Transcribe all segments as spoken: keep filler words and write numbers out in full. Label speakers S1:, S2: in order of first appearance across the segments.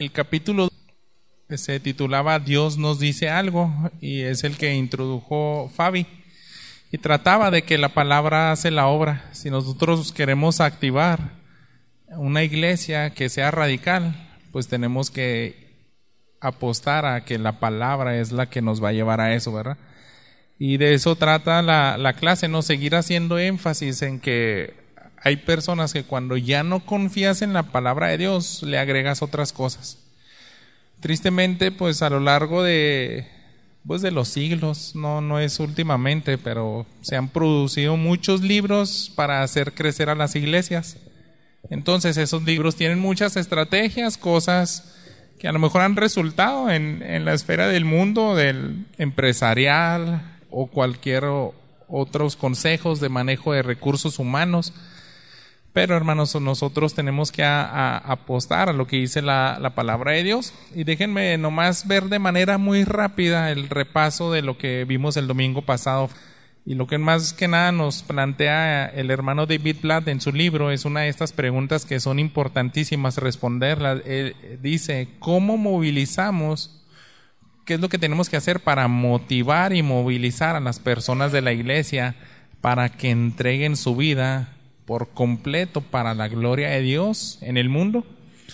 S1: El capítulo se titulaba Dios nos dice algo y es el que introdujo Fabi y trataba de que la palabra hace la obra. Si nosotros queremos activar una iglesia que sea radical, pues tenemos que apostar a que la palabra es la que nos va a llevar a eso, ¿verdad? Y de eso trata la, la clase, ¿no? Seguir haciendo énfasis en que hay personas que cuando ya no confías en la palabra de Dios, le agregas otras cosas. Tristemente, pues a lo largo de, pues, de los siglos, no, no es últimamente, pero se han producido muchos libros para hacer crecer a las iglesias. Entonces esos libros tienen muchas estrategias, cosas que a lo mejor han resultado en, en la esfera del mundo, del empresarial o cualquier o, otros consejos de manejo de recursos humanos. Pero hermanos, nosotros tenemos que a, a, apostar a lo que dice la, la palabra de Dios. Y déjenme nomás ver de manera muy rápida el repaso de lo que vimos el domingo pasado. Y lo que más que nada nos plantea el hermano David Platt en su libro es una de estas preguntas que son importantísimas responderlas. Él dice, ¿cómo movilizamos? ¿Qué es lo que tenemos que hacer para motivar y movilizar a las personas de la iglesia para que entreguen su vida por completo para la gloria de Dios en el mundo?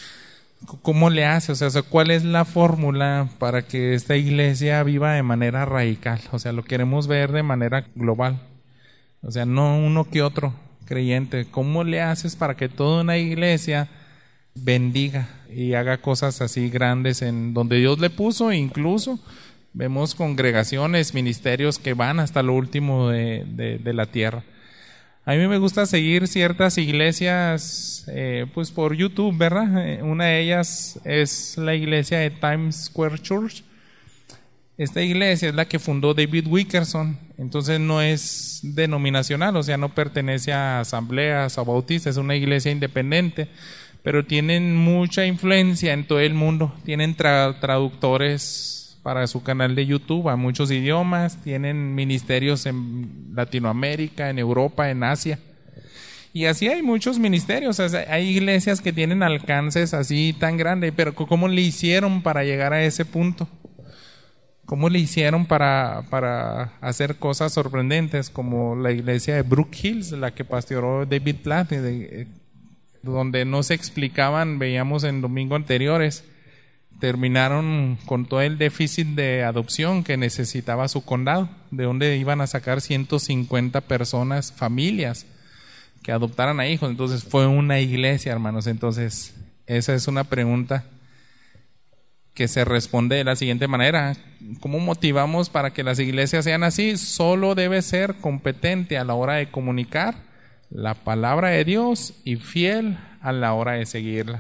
S1: ¿Cómo le hace? O sea, ¿cuál es la fórmula para que esta iglesia viva de manera radical? O sea, lo queremos ver de manera global. O sea, no uno que otro creyente. ¿Cómo le haces para que toda una iglesia bendiga y haga cosas así grandes en donde Dios le puso? Incluso vemos congregaciones, ministerios que van hasta lo último de, de, de la tierra. A mí me gusta seguir ciertas iglesias eh, pues por YouTube, ¿verdad? Una de ellas es la iglesia de Times Square Church. Esta iglesia es la que fundó David Wilkerson, entonces no es denominacional, o sea, no pertenece a asambleas o bautistas, es una iglesia independiente, pero tienen mucha influencia en todo el mundo. Tienen tra- traductores para su canal de YouTube a muchos idiomas, tienen ministerios en Latinoamérica, en Europa, en Asia. Y así hay muchos ministerios, o sea, hay iglesias que tienen alcances así tan grandes, pero ¿cómo le hicieron para llegar a ese punto? ¿Cómo le hicieron para, para hacer cosas sorprendentes como la iglesia de Brook Hills, la que pastoreó David Platt, de, donde no se explicaban, veíamos en domingo anteriores, terminaron con todo el déficit de adopción que necesitaba su condado, de donde iban a sacar ciento cincuenta personas, familias, que adoptaran a hijos. Entonces fue una iglesia, hermanos. Entonces esa es una pregunta que se responde de la siguiente manera: ¿cómo motivamos para que las iglesias sean así? Solo debe ser competente a la hora de comunicar la palabra de Dios y fiel a la hora de seguirla.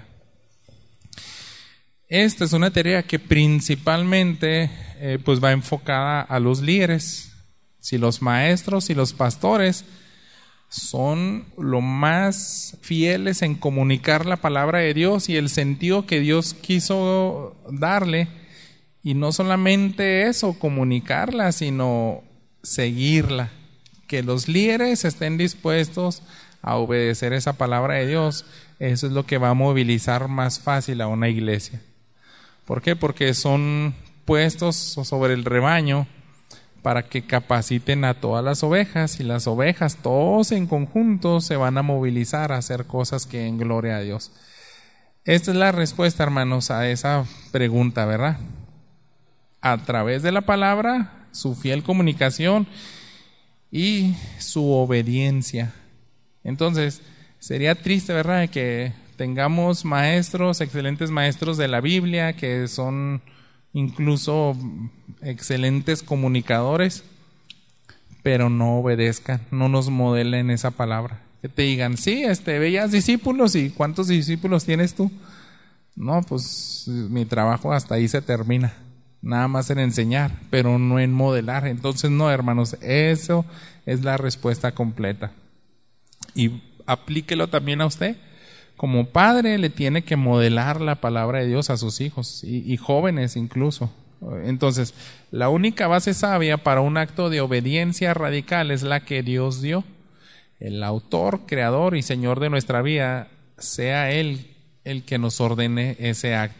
S1: Esta es una tarea que principalmente eh, pues va enfocada a los líderes. Si los maestros y los pastores son lo más fieles en comunicar la palabra de Dios y el sentido que Dios quiso darle, y no solamente eso, comunicarla, sino seguirla, que los líderes estén dispuestos a obedecer esa palabra de Dios, eso es lo que va a movilizar más fácil a una iglesia. ¿Por qué? Porque son puestos sobre el rebaño para que capaciten a todas las ovejas, y las ovejas, todos en conjunto, se van a movilizar a hacer cosas que en gloria a Dios. Esta es la respuesta, hermanos, a esa pregunta, ¿verdad? A través de la palabra, su fiel comunicación y su obediencia. Entonces, sería triste, ¿verdad?, que tengamos maestros, excelentes maestros de la Biblia, que son incluso excelentes comunicadores, pero no obedezcan, no nos modelen esa palabra. Que te digan, sí, este, veías discípulos, ¿y cuántos discípulos tienes tú? No, pues mi trabajo hasta ahí se termina, nada más en enseñar, pero no en modelar. Entonces no, hermanos, eso es la respuesta completa. Y aplíquelo también a usted. Como padre le tiene que modelar la palabra de Dios a sus hijos y, y jóvenes incluso. Entonces, la única base sabia para un acto de obediencia radical es la que Dios dio. El autor, creador y señor de nuestra vida, sea Él el que nos ordene ese acto.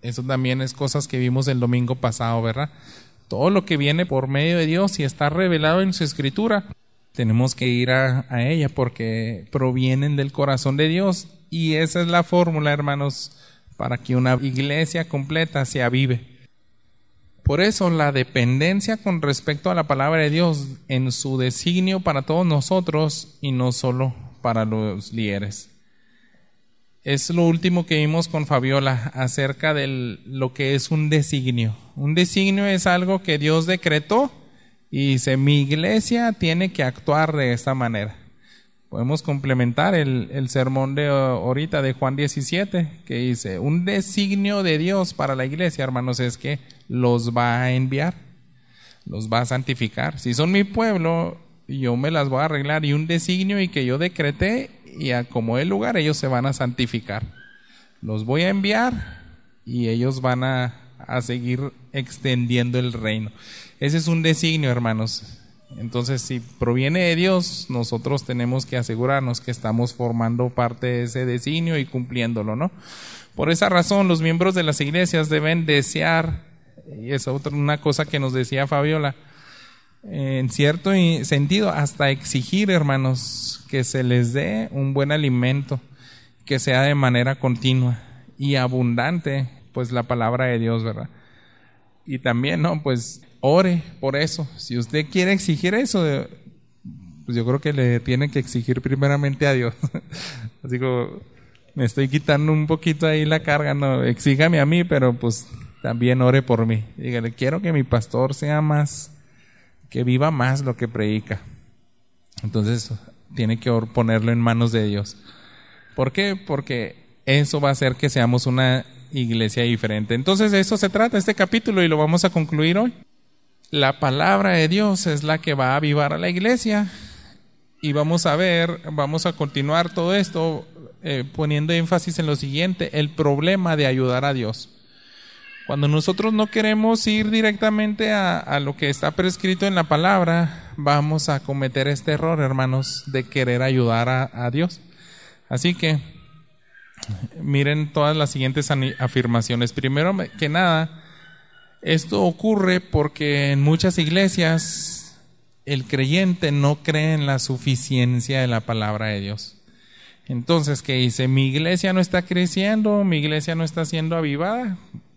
S1: Eso también es cosas que vimos el domingo pasado, ¿verdad? Todo lo que viene por medio de Dios y está revelado en su Escritura, tenemos que ir a, a ella porque provienen del corazón de Dios. Y esa es la fórmula, hermanos, para que una iglesia completa se avive. Por eso la dependencia con respecto a la palabra de Dios en su designio para todos nosotros y no solo para los líderes. Es lo último que vimos con Fabiola acerca de lo que es un designio. Un designio es algo que Dios decretó y dice, mi iglesia tiene que actuar de esta manera. Podemos complementar el, el sermón de ahorita de Juan diecisiete, que dice, un designio de Dios para la iglesia, hermanos, es que los va a enviar, los va a santificar. Si son mi pueblo, yo me las voy a arreglar, y un designio y que yo decreté y acomodé el lugar, ellos se van a santificar. Los voy a enviar y ellos van a, a seguir extendiendo el reino. Ese es un designio, hermanos. Entonces, si proviene de Dios, nosotros tenemos que asegurarnos que estamos formando parte de ese designio y cumpliéndolo, ¿no? Por esa razón, los miembros de las iglesias deben desear, y es otra una cosa que nos decía Fabiola, en cierto sentido, hasta exigir, hermanos, que se les dé un buen alimento, que sea de manera continua y abundante, pues la palabra de Dios, ¿verdad? Y también, ¿no? Pues ore por eso. Si usted quiere exigir eso, pues yo creo que le tiene que exigir primeramente a Dios. Así como me estoy quitando un poquito ahí la carga, no, exígame a mí, pero pues también ore por mí. Dígale, quiero que mi pastor sea más, que viva más lo que predica. Entonces tiene que ponerlo en manos de Dios. ¿Por qué? Porque eso va a hacer que seamos una iglesia diferente. Entonces de eso se trata este capítulo y lo vamos a concluir hoy. La palabra de Dios es la que va a avivar a la iglesia y vamos a ver, vamos a continuar todo esto eh, poniendo énfasis en lo siguiente, el problema de ayudar a Dios. Cuando nosotros no queremos ir directamente a, a lo que está prescrito en la palabra, vamos a cometer este error, hermanos, de querer ayudar a, a Dios. Así que miren todas las siguientes afirmaciones. Primero que nada, esto ocurre porque en muchas iglesias el creyente no cree en la suficiencia de la palabra de Dios. Entonces, ¿qué dice? Mi iglesia no está creciendo, mi iglesia no está siendo avivada.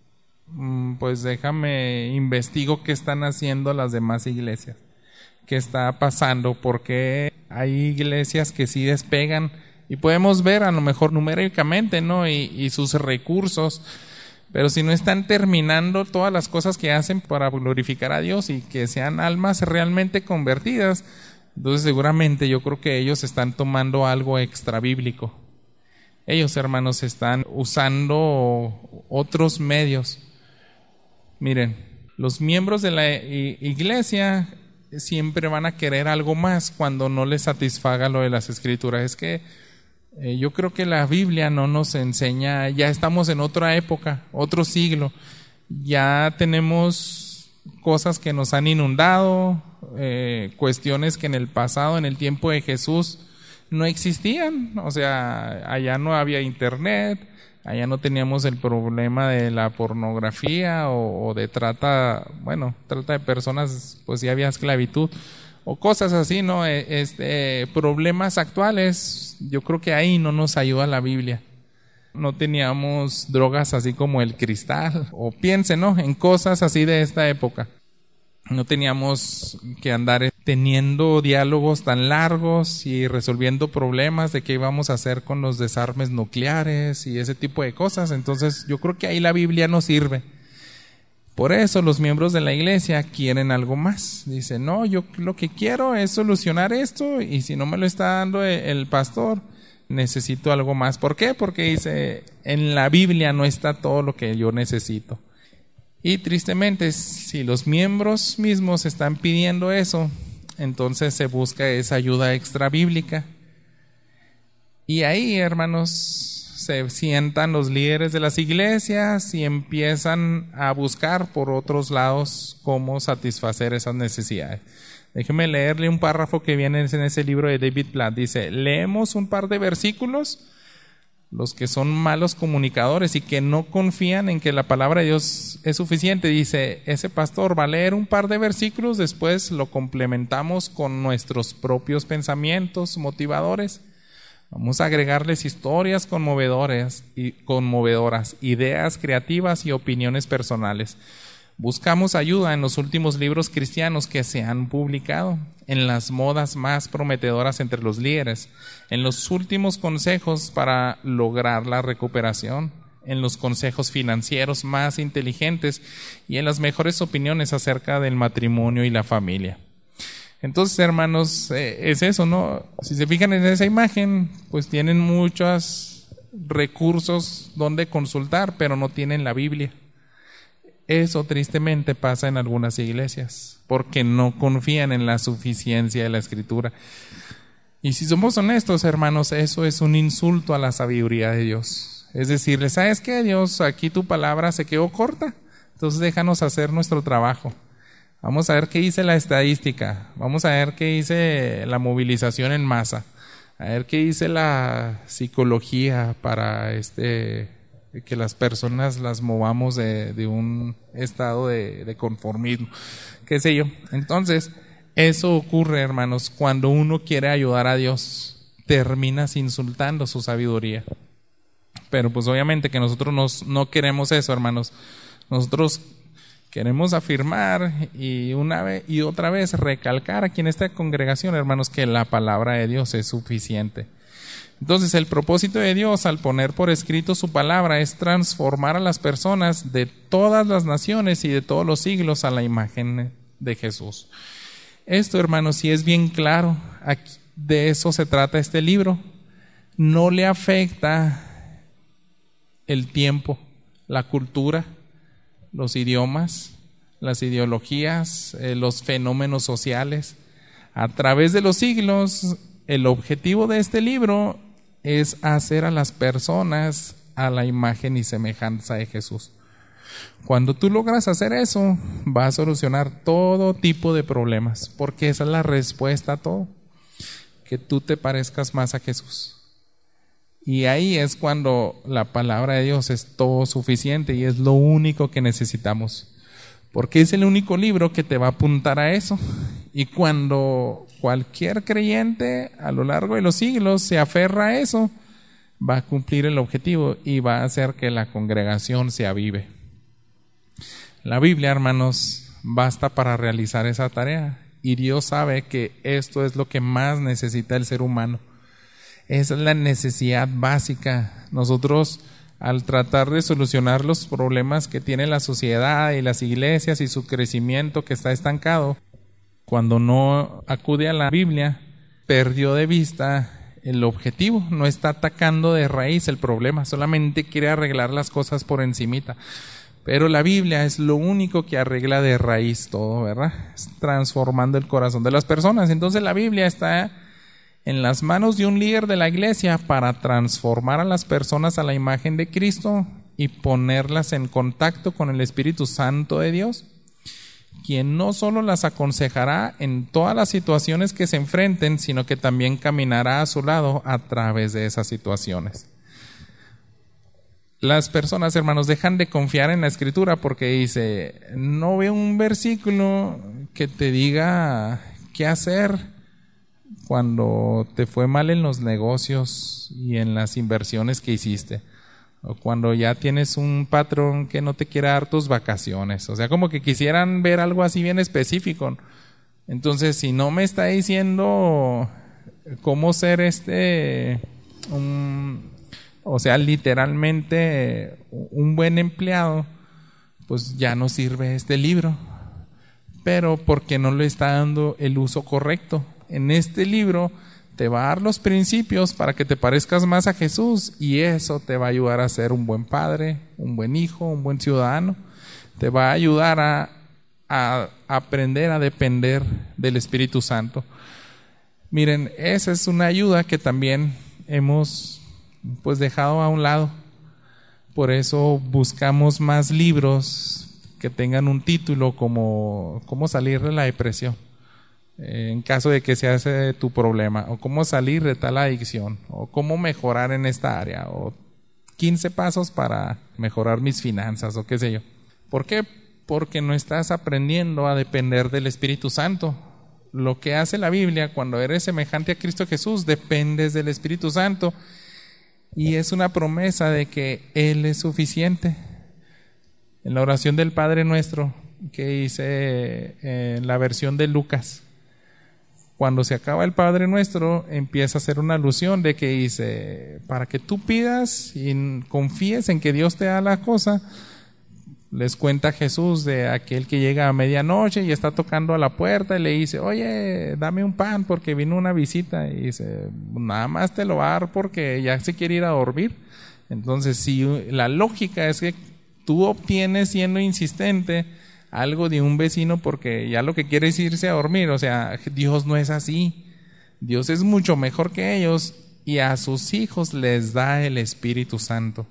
S1: Pues déjame investigo qué están haciendo las demás iglesias. ¿Qué está pasando? Porque hay iglesias que sí despegan y podemos ver a lo mejor numéricamente, ¿no? Y, y sus recursos. Pero si no están terminando todas las cosas que hacen para glorificar a Dios y que sean almas realmente convertidas, entonces seguramente yo creo que ellos están tomando algo extra bíblico. Ellos, hermanos, están usando otros medios. Miren, los miembros de la iglesia siempre van a querer algo más cuando no les satisfaga lo de las escrituras. Es que Eh, yo creo que la Biblia no nos enseña, ya estamos en otra época, otro siglo, ya tenemos cosas que nos han inundado, eh, cuestiones que en el pasado, en el tiempo de Jesús, no existían. O sea, allá no había internet, allá no teníamos el problema de la pornografía o, o de trata, bueno, trata de personas, pues ya había esclavitud. O cosas así, ¿no? Este, problemas actuales, yo creo que ahí no nos ayuda la Biblia. No teníamos drogas así como el cristal, o piensen, ¿no? En cosas así de esta época. No teníamos que andar teniendo diálogos tan largos y resolviendo problemas de qué íbamos a hacer con los desarmes nucleares y ese tipo de cosas. Entonces, yo creo que ahí la Biblia nos sirve. Por eso los miembros de la iglesia quieren algo más. Dicen, no, yo lo que quiero es solucionar esto y si no me lo está dando el pastor, necesito algo más. ¿Por qué? Porque dice, en la Biblia no está todo lo que yo necesito. Y tristemente, si los miembros mismos están pidiendo eso, entonces se busca esa ayuda extra bíblica. Y ahí, hermanos, se sientan los líderes de las iglesias y empiezan a buscar por otros lados cómo satisfacer esas necesidades. Déjeme leerle un párrafo que viene en ese libro de David Platt. Dice, leemos un par de versículos los que son malos comunicadores y que no confían en que la palabra de Dios es suficiente. Dice, ese pastor va a leer un par de versículos, después lo complementamos con nuestros propios pensamientos motivadores. Vamos a agregarles historias conmovedoras, y conmovedoras, ideas creativas y opiniones personales. Buscamos ayuda en los últimos libros cristianos que se han publicado, en las modas más prometedoras entre los líderes, en los últimos consejos para lograr la recuperación, en los consejos financieros más inteligentes y en las mejores opiniones acerca del matrimonio y la familia. Entonces, hermanos, eh, es eso, ¿no? Si se fijan en esa imagen, pues tienen muchos recursos donde consultar, pero no tienen la Biblia. Eso tristemente pasa en algunas iglesias, porque no confían en la suficiencia de la Escritura. Y si somos honestos, hermanos, eso es un insulto a la sabiduría de Dios. Es decirle, ¿sabes qué, Dios? Aquí tu palabra se quedó corta, entonces déjanos hacer nuestro trabajo. Vamos a ver qué dice la estadística, vamos a ver qué dice la movilización en masa, a ver qué dice la psicología para este que las personas las movamos de, de un estado de, de conformismo, qué sé yo. Entonces, eso ocurre, hermanos, cuando uno quiere ayudar a Dios, terminas insultando su sabiduría. Pero pues obviamente que nosotros nos, no queremos eso, hermanos. Nosotros queremos afirmar y una vez y otra vez recalcar aquí en esta congregación, hermanos, que la palabra de Dios es suficiente. Entonces, el propósito de Dios al poner por escrito su palabra es transformar a las personas de todas las naciones y de todos los siglos a la imagen de Jesús. Esto, hermanos, sí es bien claro. Aquí, de eso se trata este libro. No le afecta el tiempo, la cultura, los idiomas, las ideologías, eh, los fenómenos sociales. A través de los siglos, el objetivo de este libro es hacer a las personas a la imagen y semejanza de Jesús. Cuando tú logras hacer eso, va a solucionar todo tipo de problemas, porque esa es la respuesta a todo, que tú te parezcas más a Jesús. Y ahí es cuando la palabra de Dios es todo suficiente y es lo único que necesitamos, porque es el único libro que te va a apuntar a eso. Y cuando cualquier creyente a lo largo de los siglos se aferra a eso, va a cumplir el objetivo y va a hacer que la congregación se avive. La Biblia, hermanos, basta para realizar esa tarea, y Dios sabe que esto es lo que más necesita el ser humano. Esa es la necesidad básica. Nosotros, al tratar de solucionar los problemas que tiene la sociedad y las iglesias y su crecimiento que está estancado, cuando no acude a la Biblia, perdió de vista el objetivo. No está atacando de raíz el problema, solamente quiere arreglar las cosas por encimita. Pero la Biblia es lo único que arregla de raíz todo, ¿verdad? Es transformando el corazón de las personas. Entonces la Biblia está en las manos de un líder de la iglesia para transformar a las personas a la imagen de Cristo y ponerlas en contacto con el Espíritu Santo de Dios, quien no solo las aconsejará en todas las situaciones que se enfrenten, sino que también caminará a su lado a través de esas situaciones. Las personas, hermanos, dejan de confiar en la Escritura porque dice, no veo un versículo que te diga qué hacer cuando te fue mal en los negocios y en las inversiones que hiciste, o cuando ya tienes un patrón que no te quiere dar tus vacaciones. O sea, como que quisieran ver algo así bien específico. Entonces, si no me está diciendo cómo ser este un, o sea, literalmente un buen empleado, pues ya no sirve este libro. Pero porque no le está dando el uso correcto. En este libro te va a dar los principios para que te parezcas más a Jesús, y eso te va a ayudar a ser un buen padre, un buen hijo, un buen ciudadano. Te va a ayudar a, a aprender a depender del Espíritu Santo. Miren, esa es una ayuda que también hemos pues dejado a un lado. Por eso buscamos más libros que tengan un título como ¿Cómo salir de la depresión? eh, en caso de que se hace tu problema, o cómo salir de tal adicción, o cómo mejorar en esta área, o quince pasos para mejorar mis finanzas, o qué sé yo. ¿Por qué? Porque no estás aprendiendo a depender del Espíritu Santo. Lo que hace la Biblia, cuando eres semejante a Cristo Jesús, dependes del Espíritu Santo, y es una promesa de que Él es suficiente. En la oración del Padre Nuestro, que hice en la versión de Lucas, cuando se acaba el Padre Nuestro, empieza a hacer una alusión de que dice, para que tú pidas y confíes en que Dios te da la cosa. Les cuenta Jesús de aquel que llega a medianoche y está tocando a la puerta y le dice, oye, dame un pan porque vino una visita. Y dice, nada más te lo va a dar porque ya se quiere ir a dormir. Entonces, si la lógica es que tú obtienes, siendo insistente, algo de un vecino porque ya lo que quiere es irse a dormir, o sea, Dios no es así. Dios es mucho mejor que ellos y a sus hijos les da el Espíritu Santo.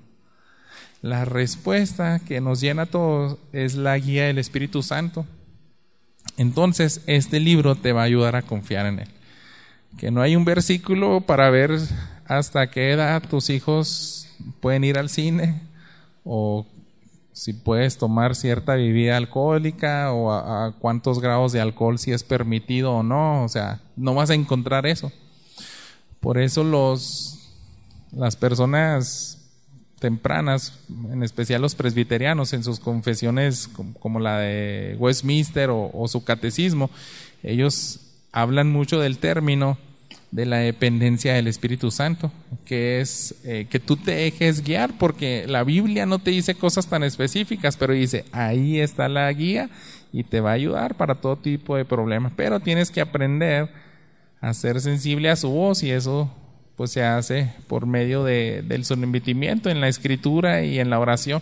S1: La respuesta que nos llena a todos es la guía del Espíritu Santo. Entonces, este libro te va a ayudar a confiar en él. Que no hay un versículo para ver hasta qué edad tus hijos pueden ir al cine, o si puedes tomar cierta bebida alcohólica, o a, a cuántos grados de alcohol si es permitido o no. O sea, no vas a encontrar eso. Por eso los, las personas tempranas, en especial los presbiterianos, en sus confesiones como, como la de Westminster o, o su catecismo, ellos hablan mucho del término de la dependencia del Espíritu Santo, que es eh, que tú te dejes guiar, porque la Biblia no te dice cosas tan específicas, pero dice, ahí está la guía y te va a ayudar para todo tipo de problemas, pero tienes que aprender a ser sensible a su voz, y eso pues se hace por medio de, del sometimiento en la escritura y en la oración.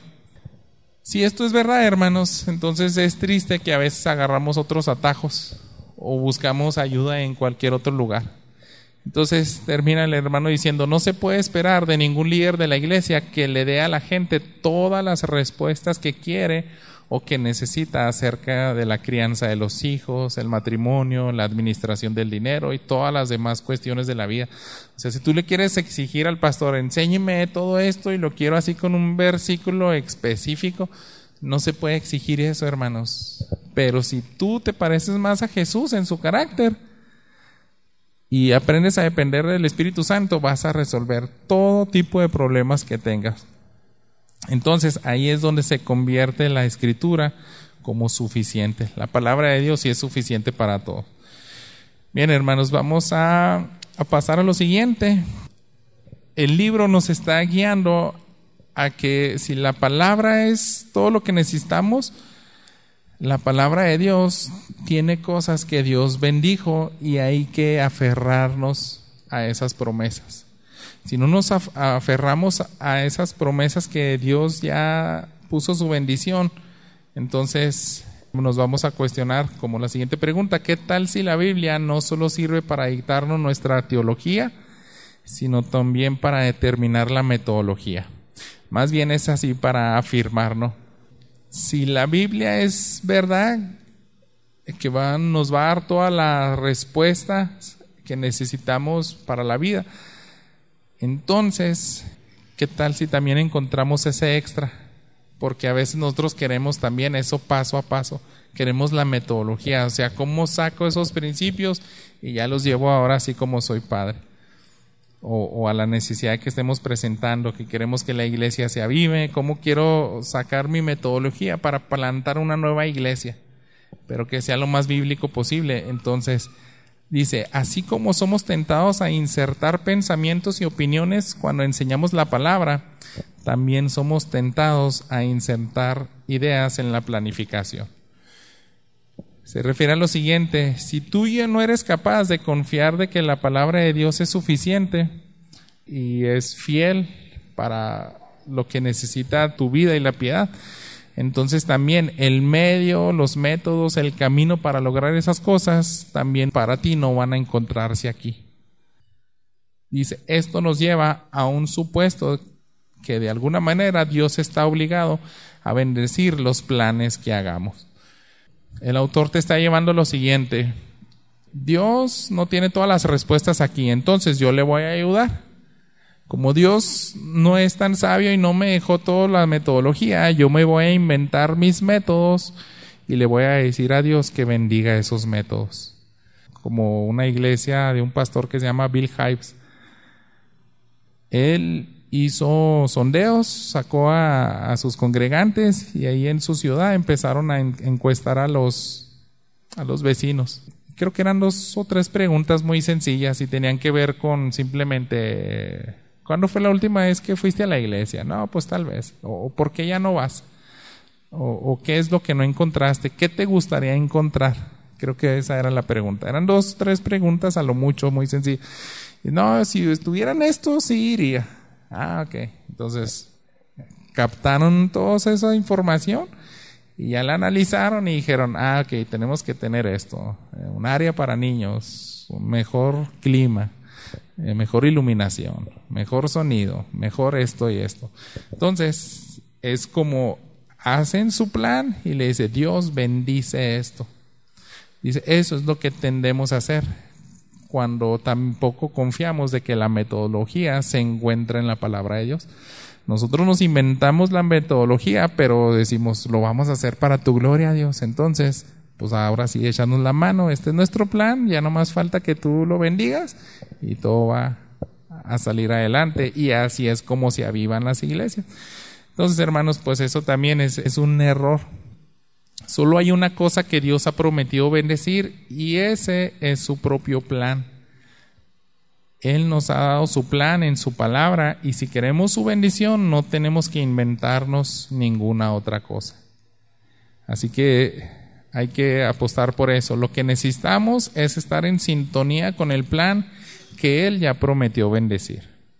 S1: Si esto es verdad, hermanos, entonces es triste que a veces agarramos otros atajos o buscamos ayuda en cualquier otro lugar. Entonces termina el hermano diciendo, no se puede esperar de ningún líder de la iglesia que le dé a la gente todas las respuestas que quiere o que necesita acerca de la crianza de los hijos, el matrimonio, la administración del dinero y todas las demás cuestiones de la vida. O sea, si tú le quieres exigir al pastor, enséñeme todo esto y lo quiero así con un versículo específico, no se puede exigir eso, hermanos. Pero si tú te pareces más a Jesús en su carácter y aprendes a depender del Espíritu Santo, vas a resolver todo tipo de problemas que tengas. Entonces ahí es donde se convierte la Escritura como suficiente. La palabra de Dios sí es suficiente para todo. Bien, hermanos, vamos a, a pasar a lo siguiente. El libro nos está guiando a que si la palabra es todo lo que necesitamos, la palabra de Dios tiene cosas que Dios bendijo y hay que aferrarnos a esas promesas. Si no nos aferramos a esas promesas que Dios ya puso su bendición, entonces nos vamos a cuestionar como la siguiente pregunta: ¿qué tal si la Biblia no solo sirve para dictarnos nuestra teología, sino también para determinar la metodología? Más bien es así para afirmarnos. Si la Biblia es verdad, que va, nos va a dar todas las respuestas que necesitamos para la vida, entonces, ¿qué tal si también encontramos ese extra? Porque a veces nosotros queremos también eso paso a paso, queremos la metodología, o sea, ¿cómo saco esos principios y ya los llevo ahora así como soy padre? O, o a la necesidad que estemos presentando, que queremos que la iglesia se avive, ¿cómo quiero sacar mi metodología para plantar una nueva iglesia? Pero que sea lo más bíblico posible. Entonces, dice, así como somos tentados a insertar pensamientos y opiniones cuando enseñamos la palabra, también somos tentados a insertar ideas en la planificación. Se refiere a lo siguiente: si tú ya no eres capaz de confiar de que la palabra de Dios es suficiente y es fiel para lo que necesita tu vida y la piedad, entonces también el medio, los métodos, el camino para lograr esas cosas también para ti no van a encontrarse aquí. Dice, esto nos lleva a un supuesto que de alguna manera Dios está obligado a bendecir los planes que hagamos. El autor te está llevando lo siguiente: Dios no tiene todas las respuestas aquí, entonces yo le voy a ayudar. Como Dios no es tan sabio y no me dejó toda la metodología, yo me voy a inventar mis métodos y le voy a decir a Dios que bendiga esos métodos. Como una iglesia de un pastor que se llama Bill Hybels. Él hizo sondeos, sacó a, a sus congregantes y ahí en su ciudad empezaron a en, encuestar a los, a los vecinos. Creo que eran dos o tres preguntas muy sencillas y tenían que ver con simplemente, ¿cuándo fue la última vez que fuiste a la iglesia? No, pues tal vez. O ¿por qué ya no vas? O, o ¿qué es lo que no encontraste? ¿Qué te gustaría encontrar? Creo que esa era la pregunta. Eran dos, tres preguntas a lo mucho, muy sencillas. Y no, si estuvieran estos, sí iría. Ah, ok. Entonces, captaron toda esa información y ya la analizaron y dijeron, ah, ok, tenemos que tener esto. Un área para niños, un mejor clima, eh, mejor iluminación, mejor sonido, mejor esto y esto. Entonces, es como hacen su plan y le dice, Dios bendice esto. Dice, eso es lo que tendemos a hacer cuando tampoco confiamos de que la metodología se encuentra en la palabra de Dios. Nosotros nos inventamos la metodología, pero decimos, lo vamos a hacer para tu gloria, Dios. Entonces, pues ahora sí, échanos la mano, este es nuestro plan, ya no más falta que tú lo bendigas y todo va a salir adelante. Y así es como se avivan las iglesias. Entonces, hermanos, pues eso también es, es un error. Solo hay una cosa que Dios ha prometido bendecir y ese es su propio plan. Él nos ha dado su plan en su palabra y si queremos su bendición no tenemos que inventarnos ninguna otra cosa. Así que hay que apostar por eso. Lo que necesitamos es estar en sintonía con el plan que Él ya prometió bendecir.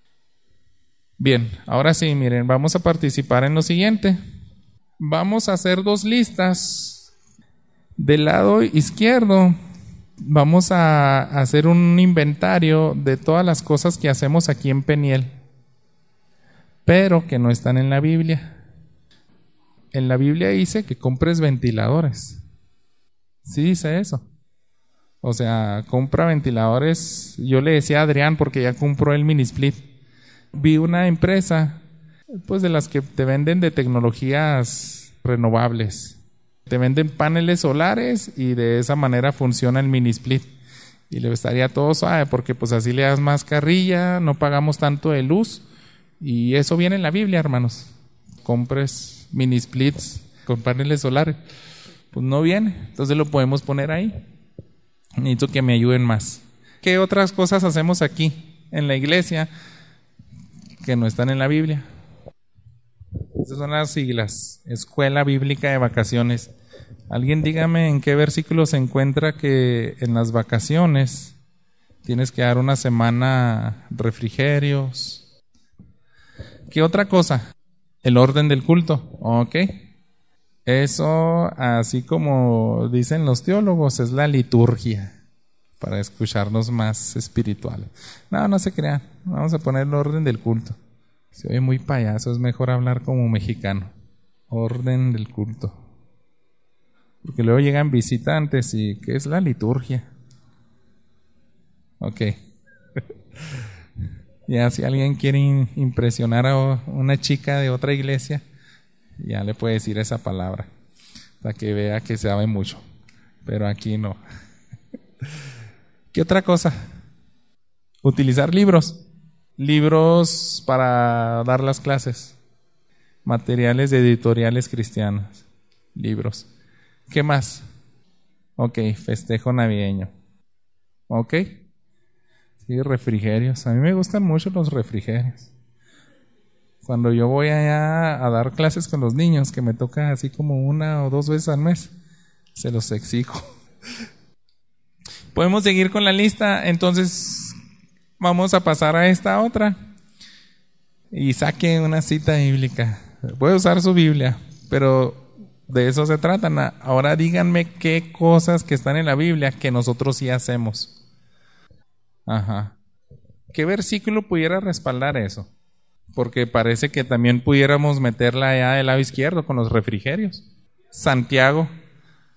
S1: Bien, ahora sí, miren, vamos a participar en lo siguiente. Vamos a hacer dos listas. Del lado izquierdo vamos a hacer un inventario de todas las cosas que hacemos aquí en Peniel, pero que no están en la Biblia. En la Biblia dice que compres ventiladores. Sí dice eso. O sea, compra ventiladores. Yo le decía a Adrián, porque ya compró el mini split. Vi una empresa pues de las que te venden de tecnologías renovables. Te venden paneles solares y de esa manera funciona el mini split. Y le estaría todo suave porque pues así le das más carrilla, no pagamos tanto de luz. Y eso viene en la Biblia, hermanos. Compres mini splits con paneles solares. Pues no viene, entonces lo podemos poner ahí. Necesito que me ayuden más. ¿Qué otras cosas hacemos aquí en la iglesia que no están en la Biblia? Esas son las siglas, Escuela Bíblica de Vacaciones. Alguien dígame en qué versículo se encuentra que en las vacaciones tienes que dar una semana refrigerios. ¿Qué otra cosa? El orden del culto. Ok. Eso, así como dicen los teólogos, es la liturgia para escucharnos más espirituales. No, no se crean. Vamos a poner el orden del culto. Se oye muy payaso, es mejor hablar como mexicano. Orden del culto. Porque luego llegan visitantes y ¿qué es la liturgia? Ok. Ya si alguien quiere impresionar a una chica de otra iglesia, ya le puede decir esa palabra para que vea que sabe mucho. Pero aquí no. ¿Qué otra cosa? Utilizar libros. Libros para dar las clases, materiales de editoriales cristianas, libros. ¿Qué más? Ok, festejo navideño. Ok. Sí, refrigerios. A mí me gustan mucho los refrigerios. Cuando yo voy allá a dar clases con los niños, que me toca así como una o dos veces al mes, se los exijo. Podemos seguir con la lista, entonces vamos a pasar a esta otra y saque una cita bíblica. Puede usar su Biblia, pero de eso se trata. Ahora díganme qué cosas que están en la Biblia que nosotros sí hacemos. Ajá. ¿Qué versículo pudiera respaldar eso? Porque parece que también pudiéramos meterla allá del lado izquierdo con los refrigerios. Santiago.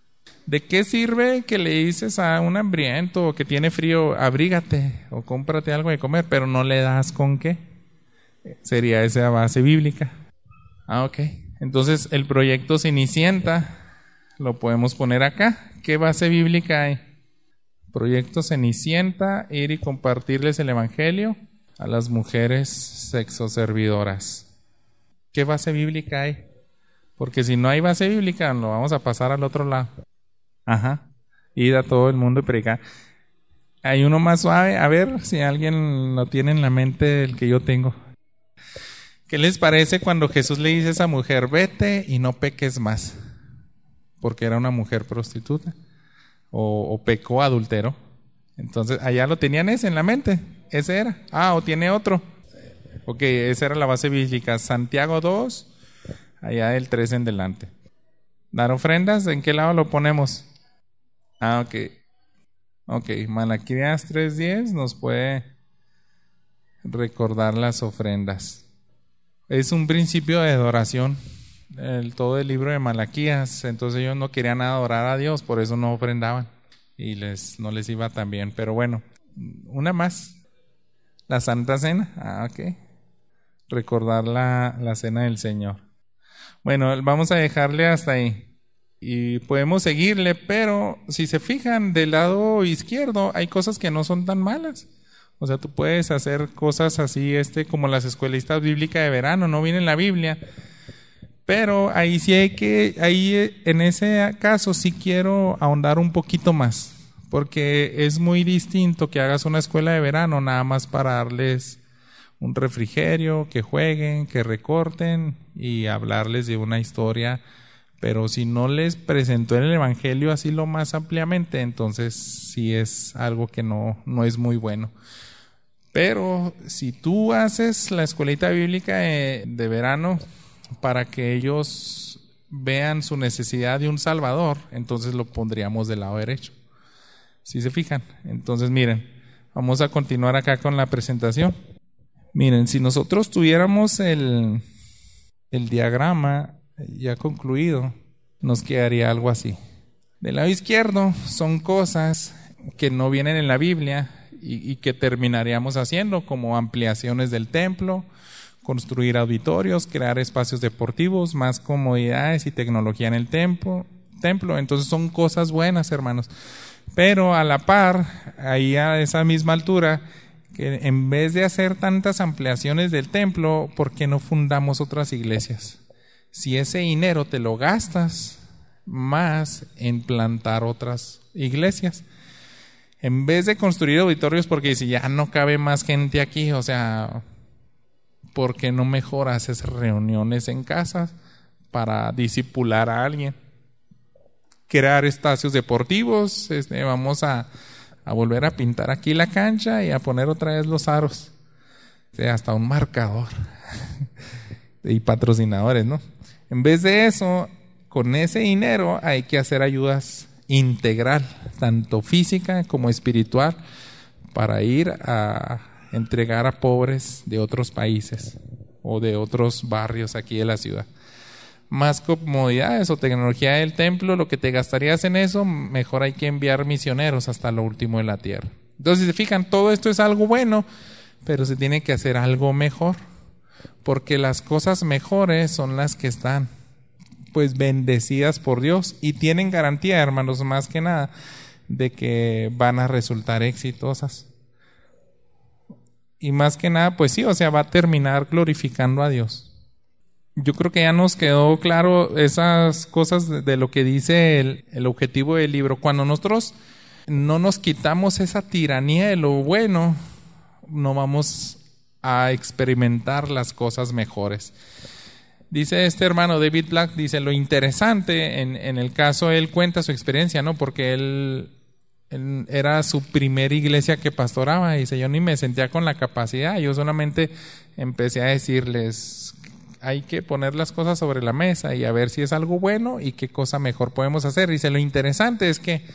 S1: ¿De qué sirve que le dices a un hambriento o que tiene frío, abrígate o cómprate algo de comer, pero no le das con qué? Sería esa base bíblica. Ah, ok. Entonces el proyecto Cenicienta lo podemos poner acá. ¿Qué base bíblica hay? Proyecto Cenicienta, ir y compartirles el evangelio a las mujeres sexoservidoras. ¿Qué base bíblica hay? Porque si no hay base bíblica, lo vamos a pasar al otro lado. Ajá. Ir a todo el mundo y predicar. Hay uno más suave. A ver si alguien lo tiene en la mente, el que yo tengo. ¿Qué les parece cuando Jesús le dice a esa mujer, vete y no peques más? Porque era una mujer prostituta. O, o pecó, adulteró. Entonces, allá lo tenían ese en la mente. Ese era. Ah, o tiene otro. Ok, esa era la base bíblica. Santiago dos, allá del tres en delante. ¿Dar ofrendas? ¿En qué lado lo ponemos? Ah, ok. Ok, Malaquías tres diez nos puede recordar las ofrendas. Es un principio de adoración. El, todo el libro de Malaquías, entonces ellos no querían adorar a Dios, por eso no ofrendaban y les no les iba tan bien. Pero bueno, una más, la Santa Cena. Ah, ok, recordar la, la Cena del Señor. Bueno, vamos a dejarle hasta ahí y podemos seguirle, pero si se fijan del lado izquierdo hay cosas que no son tan malas. O sea, tú puedes hacer cosas así, este como las escuelistas bíblicas de verano, no viene en la Biblia. Pero ahí sí hay que, ahí en ese caso sí quiero ahondar un poquito más, porque es muy distinto que hagas una escuela de verano nada más para darles un refrigerio, que jueguen, que recorten y hablarles de una historia, pero si no les presentó en el evangelio así lo más ampliamente, entonces sí es algo que no, no es muy bueno. Pero si tú haces la escuelita bíblica de, de verano para que ellos vean su necesidad de un Salvador, entonces lo pondríamos del lado derecho. ¿Sí se fijan? Entonces miren, vamos a continuar acá con la presentación. Miren, si nosotros tuviéramos el, el diagrama ya concluido, nos quedaría algo así. Del lado izquierdo son cosas que no vienen en la Biblia y, y que terminaríamos haciendo, como ampliaciones del templo, construir auditorios, crear espacios deportivos, más comodidades y tecnología en el templo. templo. Entonces son cosas buenas, hermanos. Pero a la par, ahí a esa misma altura, que en vez de hacer tantas ampliaciones del templo, ¿por qué no fundamos otras iglesias? Si ese dinero te lo gastas más en plantar otras iglesias. En vez de construir auditorios, porque si ya no cabe más gente aquí, o sea, ¿por qué no mejor haces reuniones en casas para discipular a alguien? Crear espacios deportivos, este, vamos a, a volver a pintar aquí la cancha y a poner otra vez los aros, este, hasta un marcador y patrocinadores, ¿no? En vez de eso, con ese dinero hay que hacer ayudas integral, tanto física como espiritual, para ir a entregar a pobres de otros países o de otros barrios aquí de la ciudad. Más comodidades o tecnología del templo, lo que te gastarías en eso, mejor hay que enviar misioneros hasta lo último de la tierra. Entonces, si se fijan, todo esto es algo bueno, pero se tiene que hacer algo mejor, porque las cosas mejores son las que están pues bendecidas por Dios y tienen garantía, hermanos, más que nada, de que van a resultar exitosas. Y más que nada, pues sí, o sea, va a terminar glorificando a Dios. Yo creo que ya nos quedó claro esas cosas de, de lo que dice el, el objetivo del libro. Cuando nosotros no nos quitamos esa tiranía de lo bueno, no vamos a experimentar las cosas mejores. Dice este hermano David Black, dice, lo interesante en, en el caso, él cuenta su experiencia, ¿no? Porque él, él era su primera iglesia que pastoraba, y dice, yo ni me sentía con la capacidad, yo solamente empecé a decirles, hay que poner las cosas sobre la mesa y a ver si es algo bueno y qué cosa mejor podemos hacer. Dice, lo interesante es que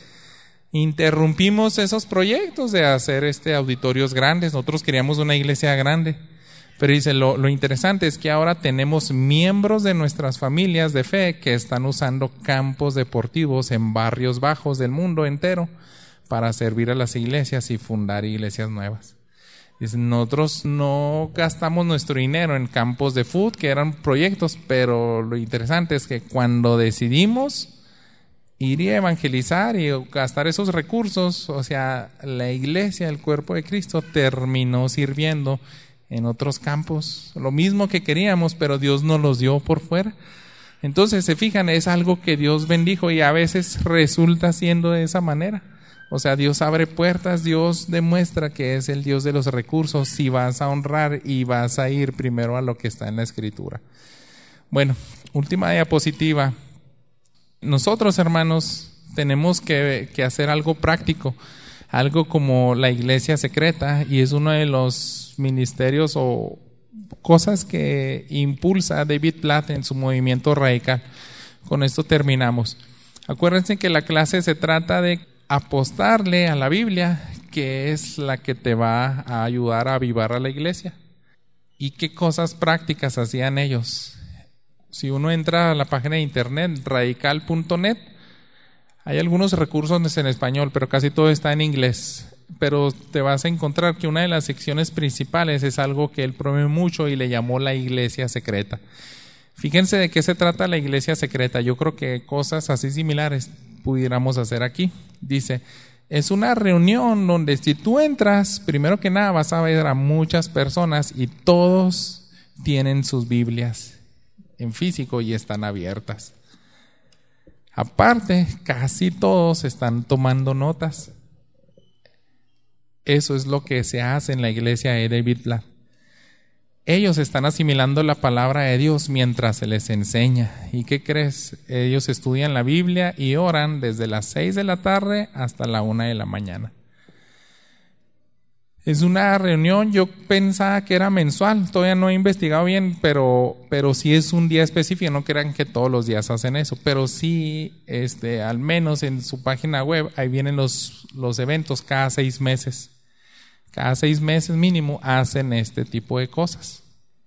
S1: interrumpimos esos proyectos de hacer este auditorios grandes, nosotros queríamos una iglesia grande, Pero dice, lo, lo interesante es que ahora tenemos miembros de nuestras familias de fe que están usando campos deportivos en barrios bajos del mundo entero para servir a las iglesias y fundar iglesias nuevas. Dice, nosotros no gastamos nuestro dinero en campos de fútbol, que eran proyectos, pero lo interesante es que cuando decidimos ir y evangelizar y gastar esos recursos, o sea, la iglesia, el cuerpo de Cristo, terminó sirviendo en otros campos, lo mismo que queríamos, pero Dios nos los dio por fuera. Entonces, se fijan, es algo que Dios bendijo y a veces resulta siendo de esa manera. O sea, Dios abre puertas, Dios demuestra que es el Dios de los recursos si vas a honrar y vas a ir primero a lo que está en la Escritura. Bueno, última diapositiva. Nosotros, hermanos, tenemos que, que hacer algo práctico, algo como la iglesia secreta, y es uno de los ministerios o cosas que impulsa David Platt en su movimiento radical. Con esto terminamos. Acuérdense que la clase se trata de apostarle a la Biblia, que es la que te va a ayudar a avivar a la iglesia. ¿Y qué cosas prácticas hacían ellos? Si uno entra a la página de internet radical punto net, hay algunos recursos en español, pero casi todo está en inglés. Pero te vas a encontrar que una de las secciones principales es algo que él promueve mucho y le llamó la iglesia secreta. Fíjense de qué se trata la iglesia secreta. Yo creo que cosas así similares pudiéramos hacer aquí. Dice, es una reunión donde si tú entras, primero que nada vas a ver a muchas personas y todos tienen sus Biblias en físico y están abiertas. Aparte, casi todos están tomando notas. Eso es lo que se hace en la iglesia de David Platt. Ellos están asimilando la palabra de Dios mientras se les enseña. ¿Y qué crees? Ellos estudian la Biblia y oran desde las seis de la tarde hasta la una de la mañana. Es una reunión, yo pensaba que era mensual, todavía no he investigado bien, pero, pero sí es un día específico, no crean que todos los días hacen eso, pero sí, este, al menos en su página web, ahí vienen los, los eventos cada seis meses. Cada seis meses mínimo hacen este tipo de cosas.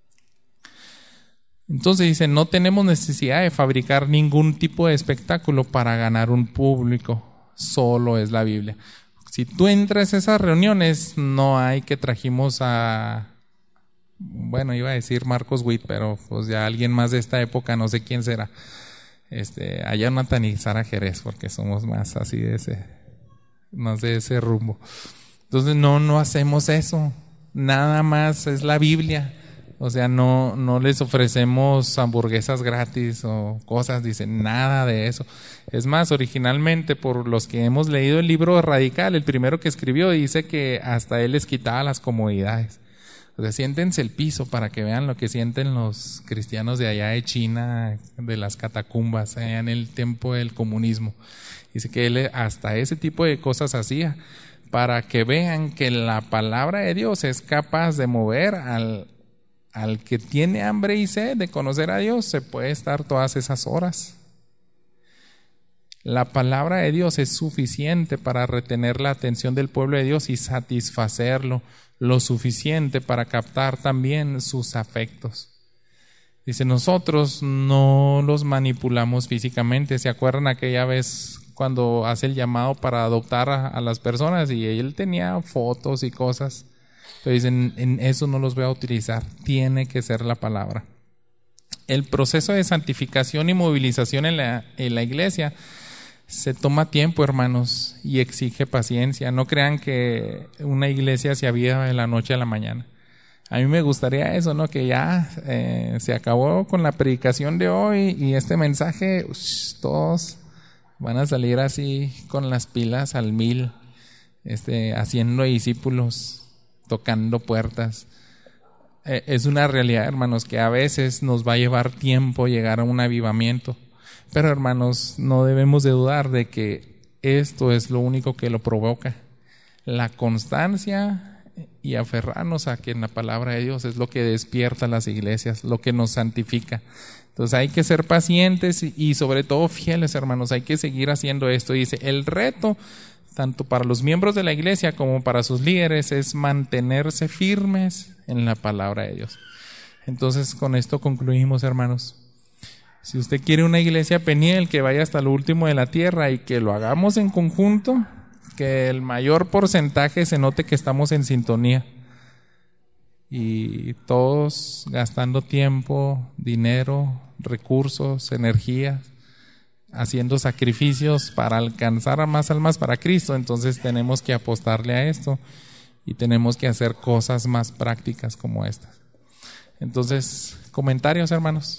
S1: Entonces dicen, no tenemos necesidad de fabricar ningún tipo de espectáculo para ganar un público, solo es la Biblia. Si tú entras a esas reuniones, no hay que trajimos a, bueno, iba a decir Marcos Witt, pero pues ya alguien más de esta época, no sé quién será, este, a Jonathan y Sara Jerez, porque somos más así de ese, más de ese rumbo. Entonces no, no hacemos eso, nada más es la Biblia. O sea, no, no les ofrecemos hamburguesas gratis o cosas, dicen, nada de eso. Es más, originalmente, por los que hemos leído el libro Radical, el primero que escribió, dice que hasta él les quitaba las comodidades. O sea, siéntense el piso para que vean lo que sienten los cristianos de allá de China, de las catacumbas, allá en el tiempo del comunismo. Dice que él hasta ese tipo de cosas hacía, para que vean que la palabra de Dios es capaz de mover al Al que tiene hambre y sed de conocer a Dios, se puede estar todas esas horas. La palabra de Dios es suficiente para retener la atención del pueblo de Dios y satisfacerlo, lo suficiente para captar también sus afectos. Dice, nosotros no los manipulamos físicamente. ¿Se acuerdan aquella vez cuando hace el llamado para adoptar a, a las personas? Y él tenía fotos y cosas. Pero dicen, en eso no los voy a utilizar, tiene que ser la palabra. El proceso de santificación y movilización en la, en la iglesia se toma tiempo, hermanos, y exige paciencia. No crean que una iglesia se aviva de la noche a la mañana. A mí me gustaría eso, ¿no? Que ya eh, se acabó con la predicación de hoy y este mensaje, ush, todos van a salir así con las pilas al mil, este, haciendo discípulos, tocando puertas. Eh, es una realidad, hermanos, que a veces nos va a llevar tiempo llegar a un avivamiento. Pero, hermanos, no debemos de dudar de que esto es lo único que lo provoca. La constancia y aferrarnos a que en la palabra de Dios es lo que despierta las iglesias, lo que nos santifica. Entonces hay que ser pacientes y, y sobre todo fieles, hermanos. Hay que seguir haciendo esto. Dice, el reto, tanto para los miembros de la iglesia como para sus líderes, es mantenerse firmes en la palabra de Dios. Entonces con esto concluimos, hermanos. Si usted quiere una iglesia Peniel que vaya hasta lo último de la tierra y que lo hagamos en conjunto, que el mayor porcentaje se note que estamos en sintonía y todos gastando tiempo, dinero, recursos, energía, haciendo sacrificios para alcanzar a más almas para Cristo. Entonces tenemos que apostarle a esto y tenemos que hacer cosas más prácticas como estas. Entonces, comentarios, hermanos.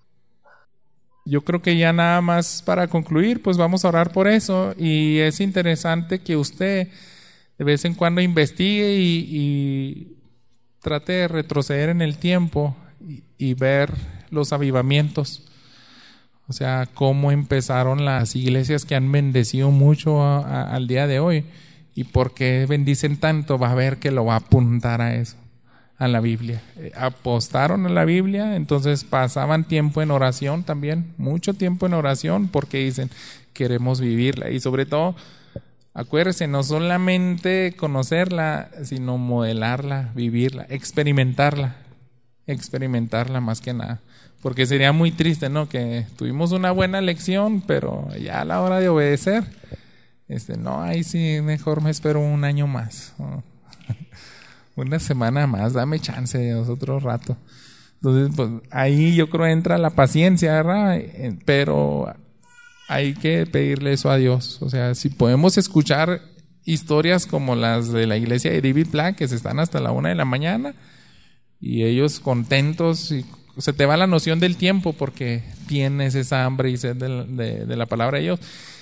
S1: Yo creo que ya nada más para concluir, pues vamos a orar por eso. Y es interesante que usted de vez en cuando investigue y, y trate de retroceder en el tiempo y, y ver los avivamientos. O sea, cómo empezaron las iglesias que han bendecido mucho a, a, al día de hoy. Y por qué bendicen tanto, va a ver que lo va a apuntar a eso, a la Biblia. Apostaron a la Biblia, entonces pasaban tiempo en oración también, mucho tiempo en oración, porque dicen, queremos vivirla. Y sobre todo, acuérdense, no solamente conocerla, sino modelarla, vivirla, experimentarla, experimentarla más que nada. Porque sería muy triste, ¿no? Que tuvimos una buena lección, pero ya a la hora de obedecer, este, no, ahí sí, mejor me espero un año más, ¿no? Una semana más, dame chance de otro rato. Entonces, pues ahí yo creo entra la paciencia, ¿verdad? Pero hay que pedirle eso a Dios. O sea, si podemos escuchar historias como las de la iglesia de David Platt, que se están hasta la una de la mañana, y ellos contentos, y se te va la noción del tiempo porque tienes esa hambre y sed de, de, de la palabra de Dios.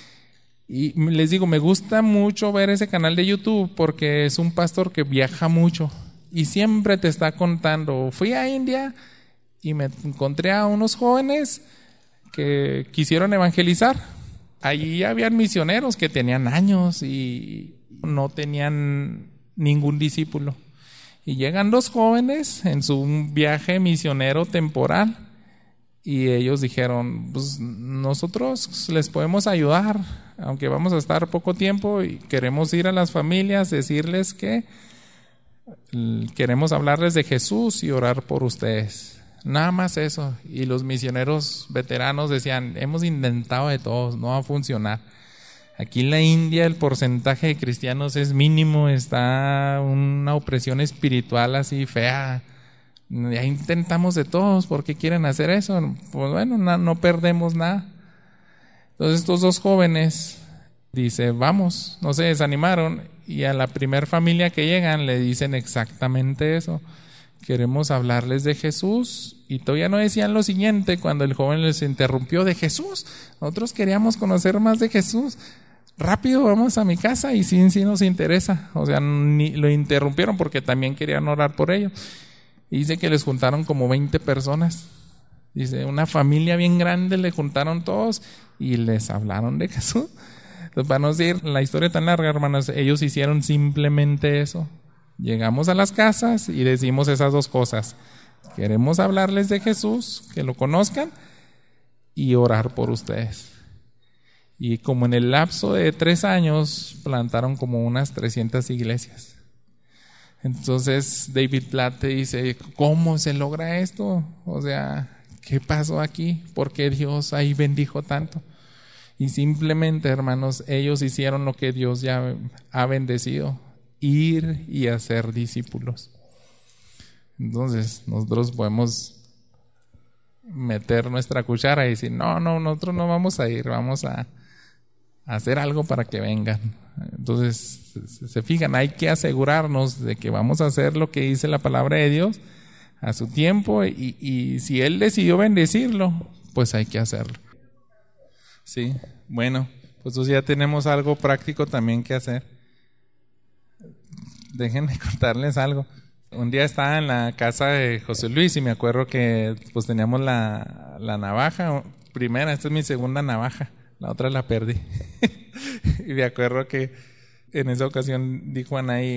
S1: Y les digo, me gusta mucho ver ese canal de YouTube porque es un pastor que viaja mucho y siempre te está contando, fui a India y me encontré a unos jóvenes que quisieron evangelizar. Allí habían misioneros que tenían años y no tenían ningún discípulo. Y llegan dos jóvenes en su viaje misionero temporal y ellos dijeron, pues nosotros les podemos ayudar, aunque vamos a estar poco tiempo y queremos ir a las familias, decirles que queremos hablarles de Jesús y orar por ustedes. Nada más eso. Y los misioneros veteranos decían, hemos intentado de todos, no va a funcionar. Aquí en la India el porcentaje de cristianos es mínimo, está una opresión espiritual así fea. Ya intentamos de todos, ¿por qué quieren hacer eso? Pues bueno, no, no perdemos nada. Entonces estos dos jóvenes, dice, vamos, no se desanimaron y a la primer familia que llegan le dicen exactamente eso. Queremos hablarles de Jesús y todavía no decían lo siguiente cuando el joven les interrumpió, de Jesús. Nosotros queríamos conocer más de Jesús. Rápido, vamos a mi casa y sí, sí nos interesa. O sea, ni lo interrumpieron porque también querían orar por ellos. Y dice que les juntaron como veinte personas. Dice, una familia bien grande, le juntaron todos y les hablaron de Jesús. Entonces, para no decir la historia tan larga, hermanos, ellos hicieron simplemente eso. Llegamos a las casas y decimos esas dos cosas. Queremos hablarles de Jesús, que lo conozcan, y orar por ustedes. Y como en el lapso de tres años, plantaron como unas trescientas iglesias. Entonces David Platt te dice, ¿cómo se logra esto? O sea, ¿qué pasó aquí? ¿Por qué Dios ahí bendijo tanto? Y simplemente, hermanos, ellos hicieron lo que Dios ya ha bendecido, ir y hacer discípulos. Entonces nosotros podemos meter nuestra cuchara y decir, no, no, nosotros no vamos a ir, vamos a hacer algo para que vengan. Entonces, se fijan, hay que asegurarnos de que vamos a hacer lo que dice la palabra de Dios a su tiempo y, y si Él decidió bendecirlo, pues hay que hacerlo. Sí, bueno, pues ya tenemos algo práctico también que hacer. Déjenme contarles algo. Un día estaba en la casa de José Luis y me acuerdo que pues teníamos la, la navaja, primera, esta es mi segunda navaja, la otra la perdí. Y me acuerdo que en esa ocasión dijo Anaí,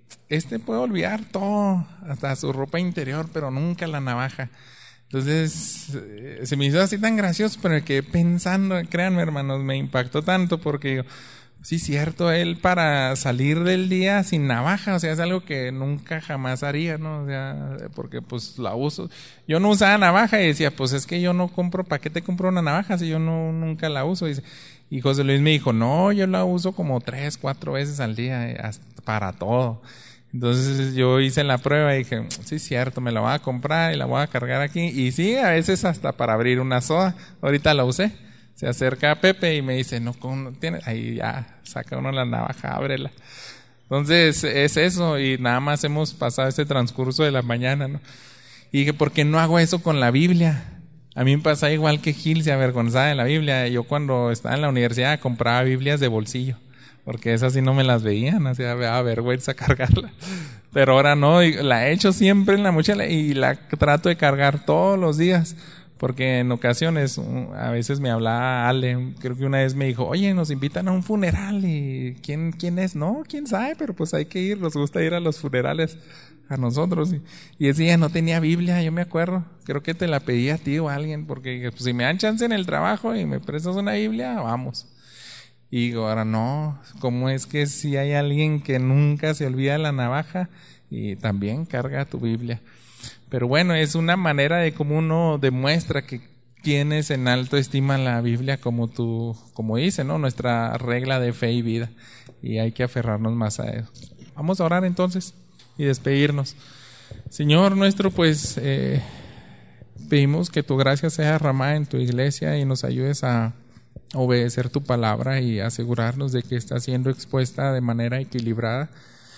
S1: este puede olvidar todo, hasta su ropa interior, pero nunca la navaja. Entonces, eh, se me hizo así tan gracioso, pero que pensando, créanme hermanos, me impactó tanto porque digo, sí, cierto, él para salir del día sin navaja, o sea, es algo que nunca jamás haría, ¿no? O sea, porque pues la uso. Yo no usaba navaja y decía, pues es que yo no compro, ¿para qué te compro una navaja si yo no nunca la uso? Y, y José Luis me dijo, no, yo la uso como tres, cuatro veces al día, eh, hasta para todo. Entonces yo hice la prueba y dije, sí, cierto, me la voy a comprar y la voy a cargar aquí. Y sí, a veces hasta para abrir una soda. Ahorita la usé. Se acerca a Pepe y me dice, no, ¿cómo tiene? Ahí ya, saca uno la navaja, ábrela. Entonces es eso, y nada más hemos pasado este transcurso de la mañana, ¿no? Y dije, ¿por qué no hago eso con la Biblia? A mí me pasa igual que Gil se avergonzaba de la Biblia. Yo cuando estaba en la universidad compraba Biblias de bolsillo, porque esas sí no me las veían, así me daba vergüenza cargarla. Pero ahora no, la he hecho siempre en la mochila y la trato de cargar todos los días. Porque en ocasiones, a veces me hablaba Ale, creo que una vez me dijo, oye, nos invitan a un funeral y ¿quién, quién es? No, quién sabe, pero pues hay que ir, nos gusta ir a los funerales a nosotros. Y, y ese día no tenía Biblia, yo me acuerdo, creo que te la pedí a ti o a alguien, porque pues, si me dan chance en el trabajo y me prestas una Biblia, vamos. Y digo, ahora no, ¿cómo es que si hay alguien que nunca se olvida de la navaja y también carga tu Biblia? Pero bueno, es una manera de cómo uno demuestra que tienes en alto estima la Biblia como tú, como dice, ¿no? Nuestra regla de fe y vida. Y hay que aferrarnos más a eso. Vamos a orar entonces y despedirnos. Señor nuestro, pues eh, pedimos que tu gracia sea derramada en tu iglesia y nos ayudes a obedecer tu palabra y asegurarnos de que está siendo expuesta de manera equilibrada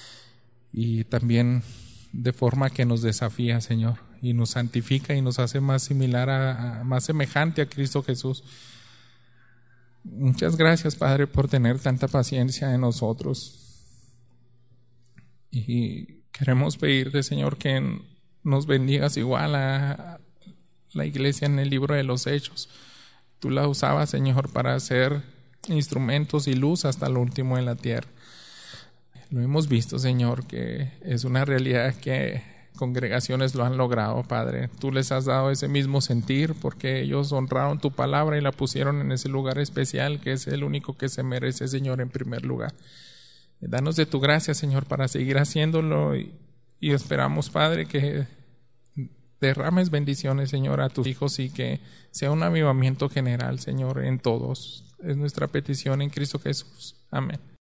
S1: y también de forma que nos desafía, Señor, y nos santifica y nos hace más similar a, a más semejante a Cristo Jesús. Muchas gracias, Padre, por tener tanta paciencia en nosotros. Y queremos pedirte, Señor, que nos bendigas igual a la iglesia en el libro de los Hechos. Tú la usabas, Señor, para hacer instrumentos y luz hasta lo último de la tierra. Lo hemos visto, Señor, que es una realidad que congregaciones lo han logrado, Padre. Tú les has dado ese mismo sentir porque ellos honraron tu palabra y la pusieron en ese lugar especial que es el único que se merece, Señor, en primer lugar. Danos de tu gracia, Señor, para seguir haciéndolo y, y esperamos, Padre, que derrames bendiciones, Señor, a tus hijos y que sea un avivamiento general, Señor, en todos. Es nuestra petición en Cristo Jesús. Amén.